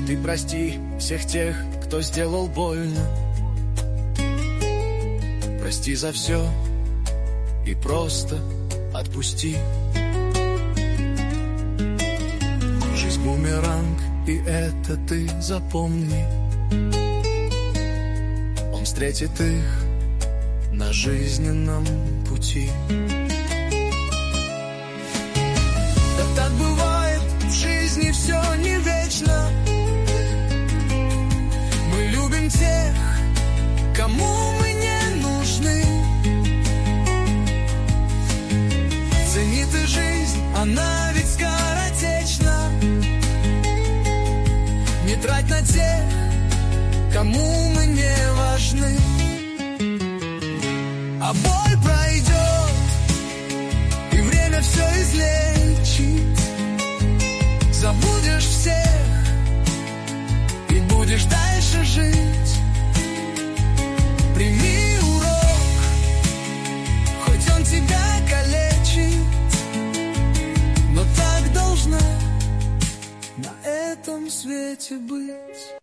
Ты прости всех тех, кто сделал больно. Прости за все и просто отпусти. Жизнь бумеранг, и это ты запомни. Он встретит их на жизненном пути. Да так бывает, в жизни все не вечно. Мы любим тех, кому мы не нужны. Цени ты жизнь, она ведь скоротечна. Не трать на тех, кому мы не важны. А боль пройдет, и время все излечит. Забудешь всех и будешь дальше жить. Прими урок, хоть он тебя калечит, но так должно на этом свете быть.